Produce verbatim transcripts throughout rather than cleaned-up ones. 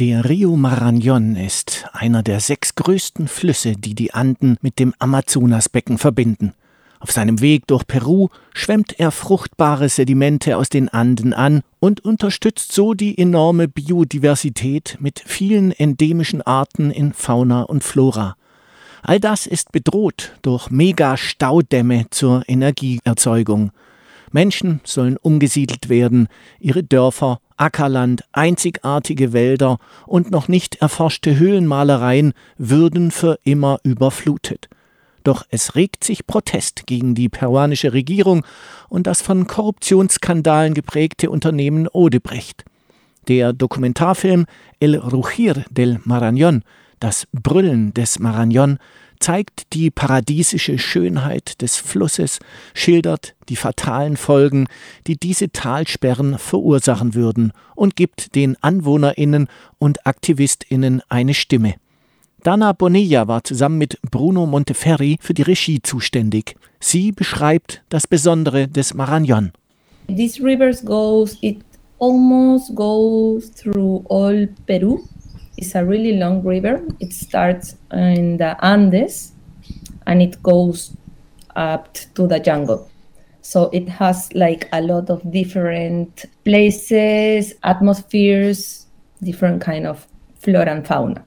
Der Río Marañón ist einer der sechs größten Flüsse, die die Anden mit dem Amazonasbecken verbinden. Auf seinem Weg durch Peru schwemmt er fruchtbare Sedimente aus den Anden an und unterstützt so die enorme Biodiversität mit vielen endemischen Arten in Fauna und Flora. All das ist bedroht durch Mega-Staudämme zur Energieerzeugung. Menschen sollen umgesiedelt werden, ihre Dörfer, Ackerland, einzigartige Wälder und noch nicht erforschte Höhlenmalereien würden für immer überflutet. Doch es regt sich Protest gegen die peruanische Regierung und das von Korruptionsskandalen geprägte Unternehmen Odebrecht. Der Dokumentarfilm El Rugir del Marañón, das Brüllen des Marañón, zeigt die paradiesische Schönheit des Flusses, schildert die fatalen Folgen, die diese Talsperren verursachen würden und gibt den AnwohnerInnen und AktivistInnen eine Stimme. Dana Bonilla war zusammen mit Bruno Monteferri für die Regie zuständig. Sie beschreibt das Besondere des Marañón. This river goes, it almost goes through all Peru. It's a really long river. It starts in the Andes and it goes up to the jungle. So it has like a lot of different places, atmospheres, different kind of flora and fauna.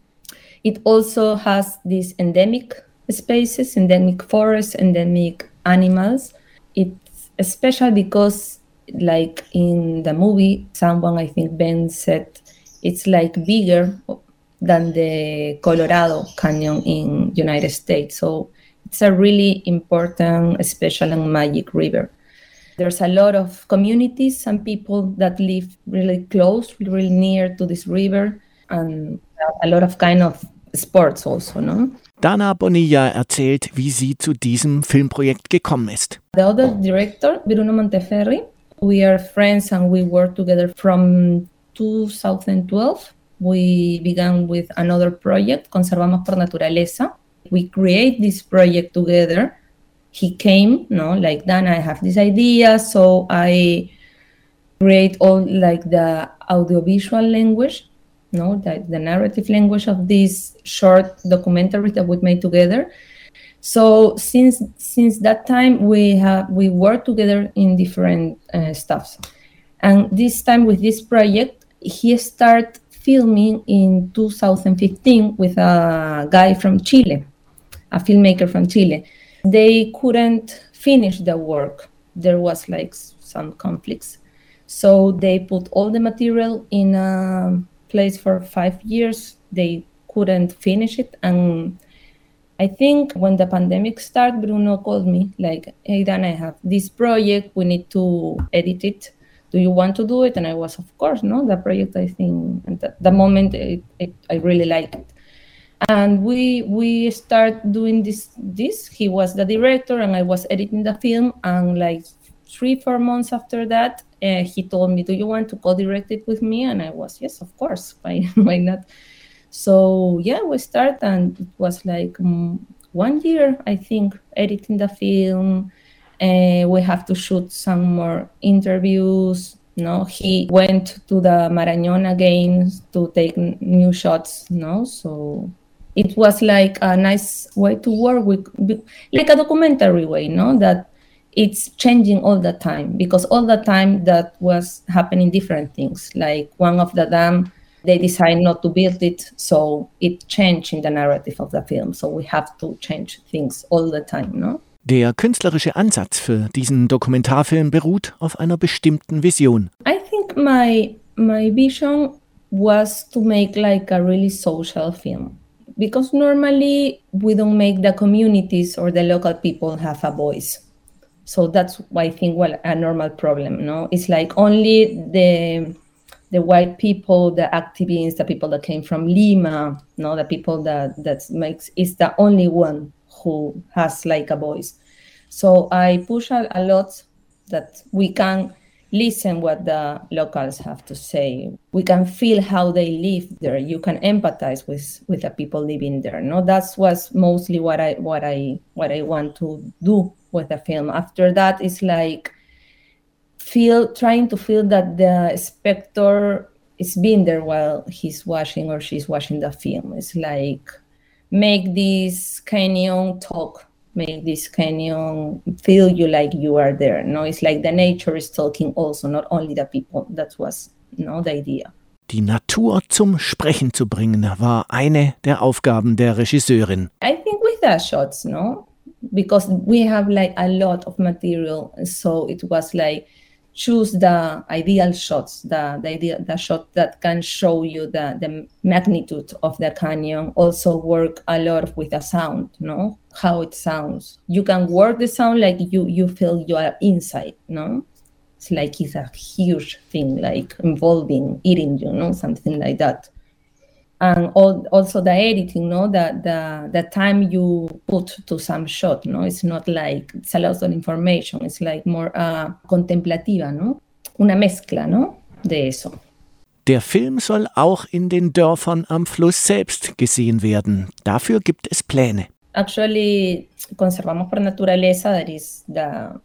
It also has these endemic spaces, endemic forests, endemic animals. It's special because, like in the movie, someone, I think Ben said, it's like bigger than the Colorado Canyon in United States. So it's a really important, special and magic river. There's a lot of communities, some people that live really close, really near to this river, and a lot of kind of sports also, no? Dana Bonilla erzählt, wie sie zu diesem Filmprojekt gekommen ist. The other director, Bruno Monteferri, we are friends and we work together from two thousand twelve. We began with another project, Conservamos por Naturaleza. We create this project together. He came, no, like, Dan, I have this idea, so I create all like the audiovisual language, no, the, the narrative language of this short documentary that we made together. So since since that time, we have we work together in different uh, stuffs. And this time with this project, he started filming in two thousand fifteen with a guy from Chile, a filmmaker from Chile. They couldn't finish the work. There was like some conflicts. So they put all the material in a place for five years. They couldn't finish it. And I think when the pandemic started, Bruno called me like, hey, Dan, I have this project. We need to edit it. Do you want to do it? And I was, of course, no, the project, I think, at the moment, it, it, I really liked it. And we we start doing this, this. He was the director and I was editing the film. And like three, four months after that, uh, he told me, do you want to co-direct it with me? And I was, yes, of course, why, why not? So yeah, we start and it was like um, one year, I think, editing the film. Uh, we have to shoot some more interviews. No, he went to the Marañón again to take n- new shots. No, so it was like a nice way to work with, like a documentary way. No, that it's changing all the time because all the time that was happening different things. Like one of the dam, they decided not to build it, so it changed in the narrative of the film. So we have to change things all the time. No. Der künstlerische Ansatz für diesen Dokumentarfilm beruht auf einer bestimmten Vision. I think my my vision was to make like a really social film. Because normally we don't make the communities or the local people have a voice. So that's why I think, well, a normal problem, no? It's like only the the white people, the activists, the people that came from Lima, no, the people that that makes is the only one who has like a voice. So I push a, a lot that we can listen what the locals have to say. We can feel how they live there. You can empathize with, with the people living there. No, that's was mostly what I what I what I want to do with the film. After that, it's like feel trying to feel that the spectator it's been there while he's watching or she's watching the film. It's like make this canyon talk, make this canyon feel you like you are there. No, it's like the nature is talking also, not only the people. That was, you know, the idea. Die Natur zum Sprechen zu bringen, war eine der Aufgaben der Regisseurin. I think with the shots, no, because we have like a lot of material, so it was like choose the ideal shots, the the idea, the shot that can show you the the magnitude of the canyon. Also work a lot with the sound, no, how it sounds. You can work the sound like you you feel you are inside, no. It's like it's a huge thing, like involving eating, you know, something like that. And all, also the editing, no, the, the the time you put to some shot, no, it's not like it's a lot of information. It's like more uh, contemplativa, no, una mezcla, no, de eso. Der Film soll auch in den Dörfern am Fluss selbst gesehen werden. Dafür gibt es Pläne. Actually, Conservamos por Naturaleza, that is the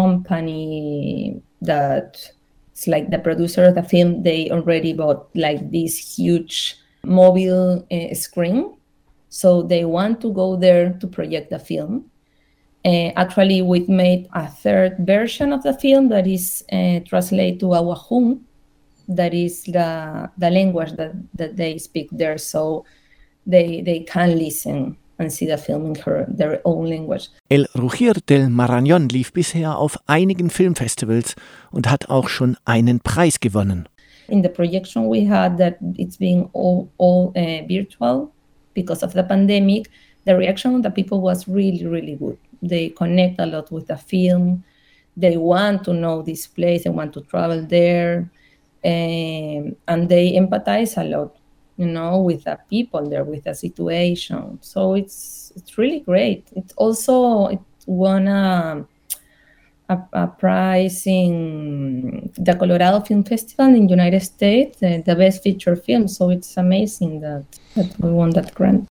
company that it's like the producer of the film, they already bought like this huge mobile uh, screen. So they want to go there to project the film. Uh, actually, we made a third version of the film that is uh, translated to Awajún. That is the, the language that, that they speak there. So they, they can listen and see the film in her, their own language. El Rugir del Marañón lief bisher auf einigen Filmfestivals und hat auch schon einen Preis gewonnen. In the projection we had that it's being all, all uh, virtual because of the pandemic, the reaction of the people was really, really good. They connect a lot with the film. They want to know this place. They want to travel there. Um, and they empathize a lot, you know, with the people there, with the situation. So it's it's really great. It also it won a, a, a prize in the Colorado Film Festival in the United States, uh, the best feature film. So it's amazing that, that we won that grant.